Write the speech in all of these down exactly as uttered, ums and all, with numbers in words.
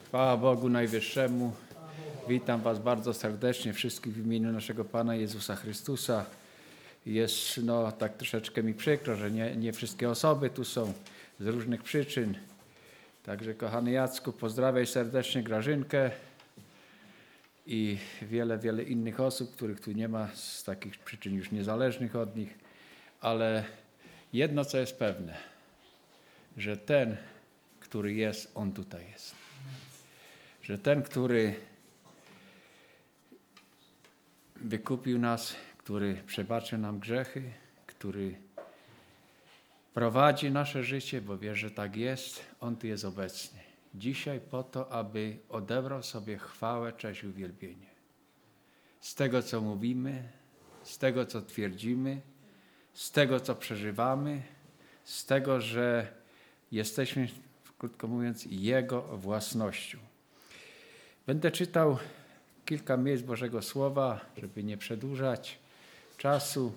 Chwała Bogu Najwyższemu. Witam Was bardzo serdecznie wszystkich w imieniu naszego Pana Jezusa Chrystusa. Jest no tak troszeczkę mi przykro, że nie, nie wszystkie osoby tu są z różnych przyczyn. Także kochany Jacku, pozdrawiaj serdecznie Grażynkę i wiele, wiele innych osób, których tu nie ma z takich przyczyn już niezależnych od nich. Ale jedno, co jest pewne, że ten, który jest, on tutaj jest. Że ten, który wykupił nas, który przebaczył nam grzechy, który prowadzi nasze życie, bo wie, że tak jest, on tu jest obecny. Dzisiaj po to, aby odebrał sobie chwałę, cześć i uwielbienie. Z tego, co mówimy, z tego, co twierdzimy, z tego, co przeżywamy, z tego, że jesteśmy, krótko mówiąc, Jego własnością. Będę czytał kilka miejsc Bożego Słowa, żeby nie przedłużać czasu.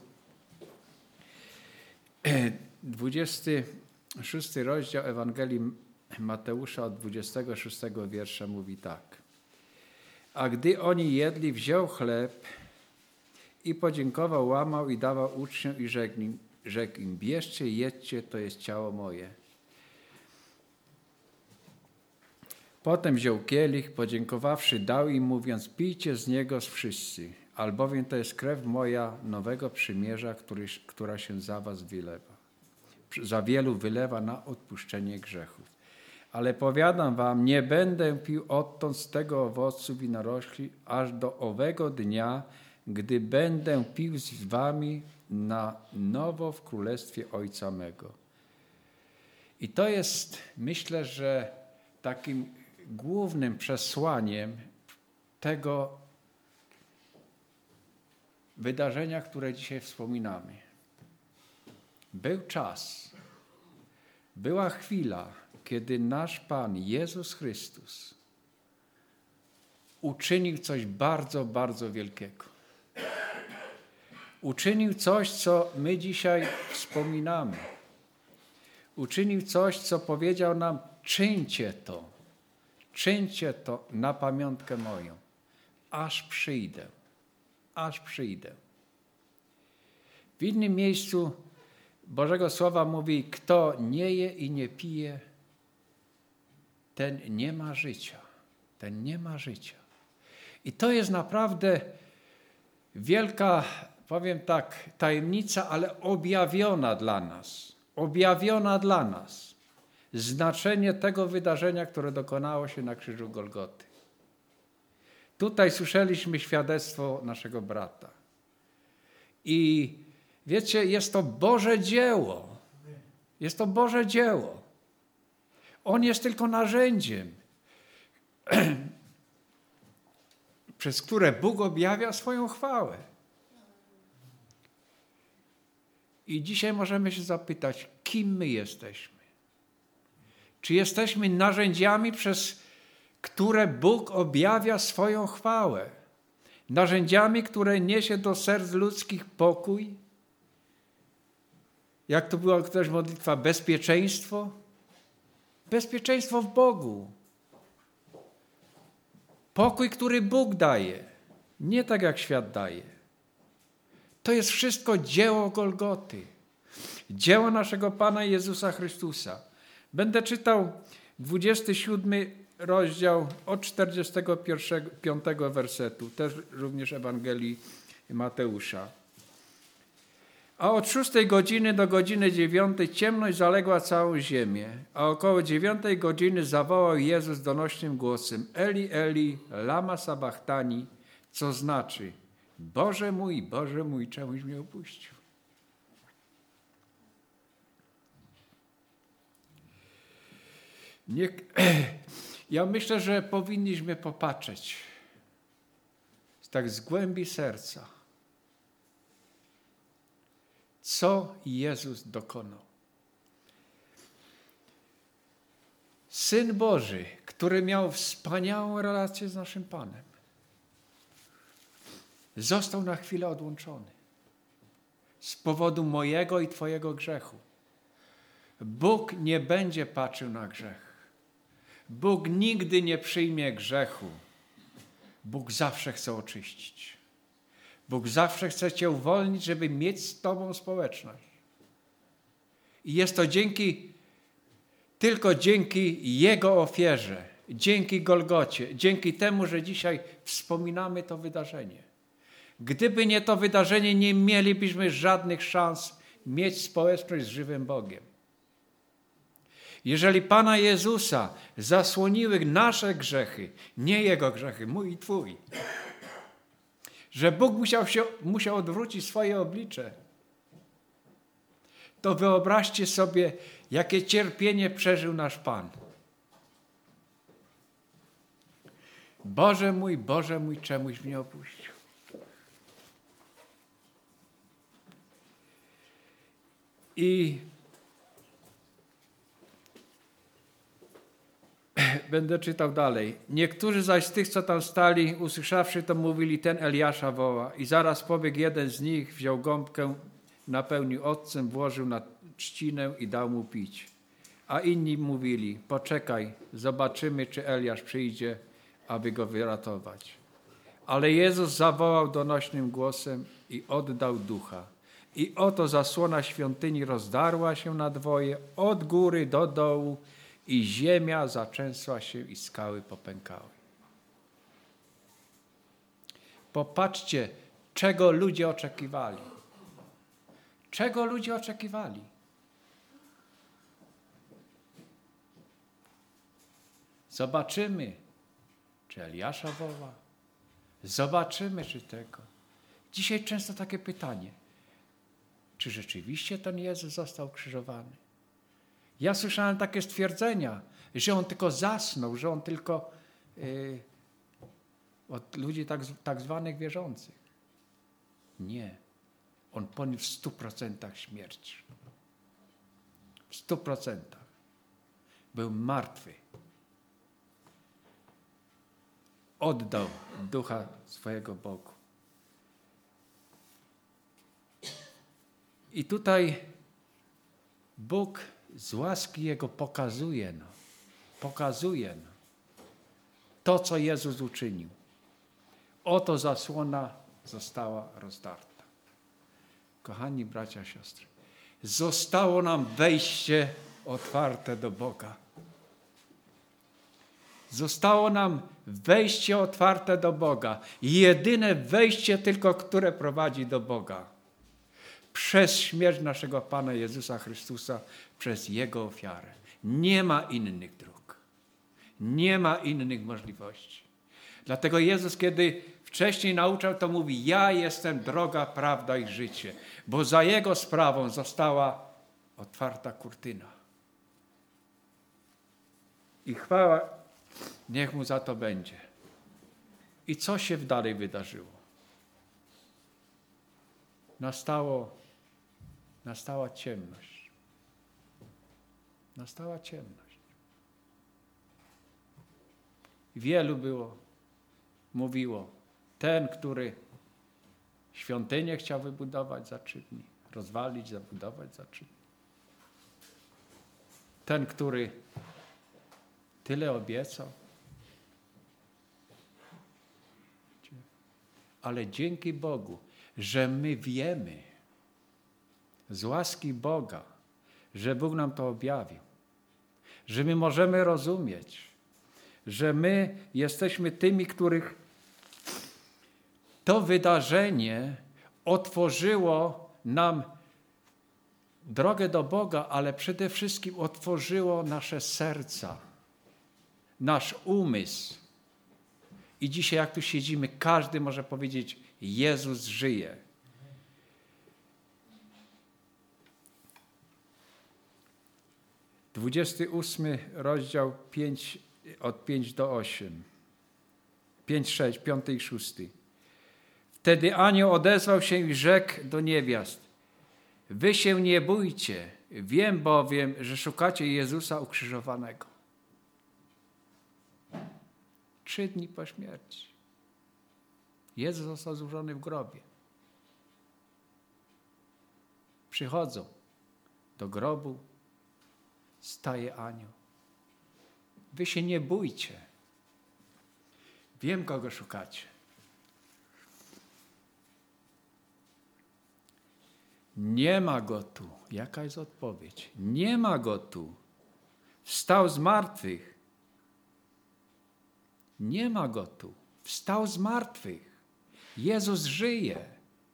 dwudziesty szósty rozdział Ewangelii Mateusza od dwudziestego szóstego wiersza mówi tak. A gdy oni jedli, wziął chleb i podziękował, łamał i dawał uczniom i rzekł im, rzekł im bierzcie, jedźcie, to jest ciało moje. Potem wziął kielich, podziękowawszy, dał im, mówiąc, pijcie z niego wszyscy, albowiem to jest krew moja nowego przymierza, który, która się za was wylewa. Za wielu wylewa na odpuszczenie grzechów. Ale powiadam wam, nie będę pił odtąd z tego owocu winorośli, aż do owego dnia, gdy będę pił z wami na nowo w królestwie Ojca mego. I to jest, myślę, że takim głównym przesłaniem tego wydarzenia, które dzisiaj wspominamy. Był czas, była chwila, kiedy nasz Pan Jezus Chrystus uczynił coś bardzo, bardzo wielkiego. Uczynił coś, co my dzisiaj wspominamy. Uczynił coś, co powiedział nam, czyńcie to. Czyńcie to na pamiątkę moją, aż przyjdę, aż przyjdę. W innym miejscu Bożego Słowa mówi, kto nie je i nie pije, ten nie ma życia, ten nie ma życia. I to jest naprawdę wielka, powiem tak, tajemnica, ale objawiona dla nas, objawiona dla nas. Znaczenie tego wydarzenia, które dokonało się na krzyżu Golgoty. Tutaj słyszeliśmy świadectwo naszego brata. I wiecie, jest to Boże dzieło. Jest to Boże dzieło. On jest tylko narzędziem, przez które Bóg objawia swoją chwałę. I dzisiaj możemy się zapytać, kim my jesteśmy? Czy jesteśmy narzędziami, przez które Bóg objawia swoją chwałę? Narzędziami, które niesie do serc ludzkich pokój? Jak to była też modlitwa? Bezpieczeństwo? Bezpieczeństwo w Bogu. Pokój, który Bóg daje. Nie tak, jak świat daje. To jest wszystko dzieło Golgoty. Dzieło naszego Pana Jezusa Chrystusa. Będę czytał dwudziesty siódmy rozdział od czterdziestego piątego wersetu, też również Ewangelii Mateusza. A od szóstej godziny do godziny dziewiątej ciemność zaległa całą ziemię, a około dziewiątej godziny zawołał Jezus donośnym głosem Eli, Eli, lama sabachthani, co znaczy Boże mój, Boże mój, czemuś mnie opuścił. Nie, ja myślę, że powinniśmy popatrzeć tak z głębi serca, co Jezus dokonał. Syn Boży, który miał wspaniałą relację z naszym Panem, został na chwilę odłączony z powodu mojego i Twojego grzechu. Bóg nie będzie patrzył na grzech. Bóg nigdy nie przyjmie grzechu. Bóg zawsze chce oczyścić. Bóg zawsze chce cię uwolnić, żeby mieć z tobą społeczność. I jest to dzięki, tylko dzięki Jego ofierze, dzięki Golgocie, dzięki temu, że dzisiaj wspominamy to wydarzenie. Gdyby nie to wydarzenie, nie mielibyśmy żadnych szans mieć społeczność z żywym Bogiem. Jeżeli Pana Jezusa zasłoniły nasze grzechy, nie Jego grzechy, mój i Twój, że Bóg musiał, się, musiał odwrócić swoje oblicze, to wyobraźcie sobie, jakie cierpienie przeżył nasz Pan. Boże mój, Boże mój, czemuś mnie opuścił. I będę czytał dalej. Niektórzy zaś z tych, co tam stali, usłyszawszy to, mówili, ten Eliasza woła. I zaraz pobiegł jeden z nich, wziął gąbkę, napełnił octem, włożył na trzcinę i dał mu pić. A inni mówili, poczekaj, zobaczymy, czy Eliasz przyjdzie, aby go wyratować. Ale Jezus zawołał donośnym głosem i oddał ducha. I oto zasłona świątyni rozdarła się na dwoje, od góry do dołu, i ziemia zatrzęsła się i skały popękały. Popatrzcie, czego ludzie oczekiwali. Czego ludzie oczekiwali? Zobaczymy, czy Eliasza woła. Zobaczymy, czy tego. Dzisiaj często takie pytanie. Czy rzeczywiście ten Jezus został krzyżowany? Ja słyszałem takie stwierdzenia, że on tylko zasnął, że on tylko yy, od ludzi tak, tak zwanych wierzących. Nie. On poniósł w stu procentach śmierć. W stu procentach. Był martwy. Oddał ducha swojego Bogu. I tutaj Bóg z łaski Jego pokazuje nam, pokazuje nam to, co Jezus uczynił. Oto zasłona została rozdarta. Kochani bracia, siostry, zostało nam wejście otwarte do Boga. Zostało nam wejście otwarte do Boga. Jedyne wejście tylko, które prowadzi do Boga. Przez śmierć naszego Pana Jezusa Chrystusa, przez Jego ofiarę. Nie ma innych dróg. Nie ma innych możliwości. Dlatego Jezus, kiedy wcześniej nauczał, to mówi, ja jestem droga, prawda i życie. Bo za Jego sprawą została otwarta kurtyna. I chwała niech Mu za to będzie. I co się dalej wydarzyło? Nastało, nastała ciemność. Nastała ciemność. Wielu było, mówiło, ten, który świątynię chciał wybudować za trzy dni, rozwalić, zabudować za trzy dni. Ten, który tyle obiecał. Ale dzięki Bogu, że my wiemy z łaski Boga, że Bóg nam to objawił, że my możemy rozumieć, że my jesteśmy tymi, których to wydarzenie otworzyło nam drogę do Boga, ale przede wszystkim otworzyło nasze serca, nasz umysł. I dzisiaj, jak tu siedzimy, każdy może powiedzieć, Jezus żyje. dwudziesty ósmy rozdział pięć, od pięć do osiem. pięć, sześć, piąty i szósty. Wtedy anioł odezwał się i rzekł do niewiast, wy się nie bójcie, wiem bowiem, że szukacie Jezusa ukrzyżowanego. Trzy dni po śmierci. Jezus został złożony w grobie. Przychodzą do grobu, staje anioł Wy się nie bójcie. Wiem, kogo szukacie. Nie ma go tu. Jaka jest odpowiedź? Nie ma go tu. Wstał z martwych. Nie ma go tu. Wstał z martwych. Jezus żyje.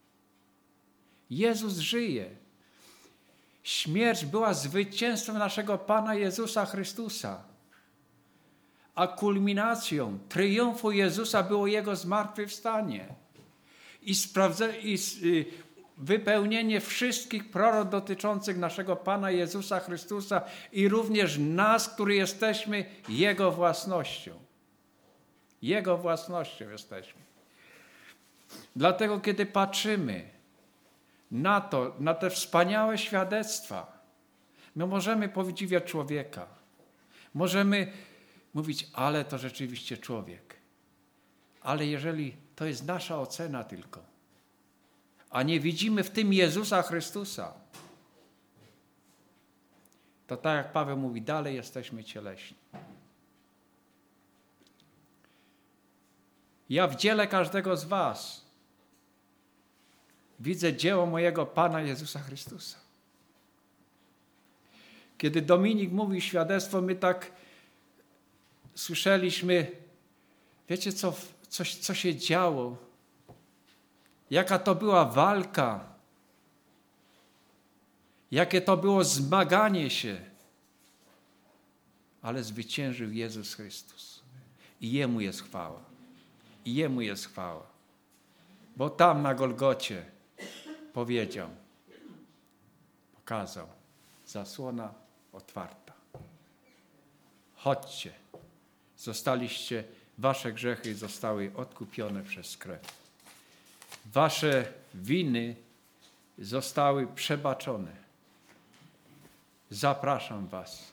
Jezus żyje. Śmierć była zwycięstwem naszego Pana Jezusa Chrystusa. A kulminacją triumfu Jezusa było Jego zmartwychwstanie. I, sprawdza, i y, wypełnienie wszystkich prorok dotyczących naszego Pana Jezusa Chrystusa i również nas, którzy jesteśmy Jego własnością. Jego własnością jesteśmy. Dlatego, kiedy patrzymy na to, na te wspaniałe świadectwa, my możemy podziwiać człowieka. Możemy mówić, ale to rzeczywiście człowiek. Ale jeżeli to jest nasza ocena tylko, a nie widzimy w tym Jezusa Chrystusa, to tak jak Paweł mówi, dalej jesteśmy cieleśni. Ja w dziele każdego z was widzę dzieło mojego Pana Jezusa Chrystusa. Kiedy Dominik mówi świadectwo, my tak słyszeliśmy, wiecie co, coś, co się działo, jaka to była walka, jakie to było zmaganie się, ale zwyciężył Jezus Chrystus i Jemu jest chwała. I Jemu jest chwała. Bo tam na Golgocie powiedział, pokazał, zasłona otwarta. Chodźcie, zostaliście, wasze grzechy zostały odkupione przez krew. Wasze winy zostały przebaczone. Zapraszam was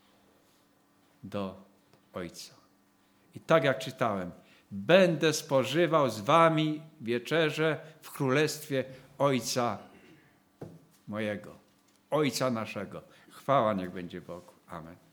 do Ojca. I tak jak czytałem, będę spożywał z wami wieczerzę w królestwie Ojca mojego, Ojca naszego. Chwała niech będzie Bogu. Amen.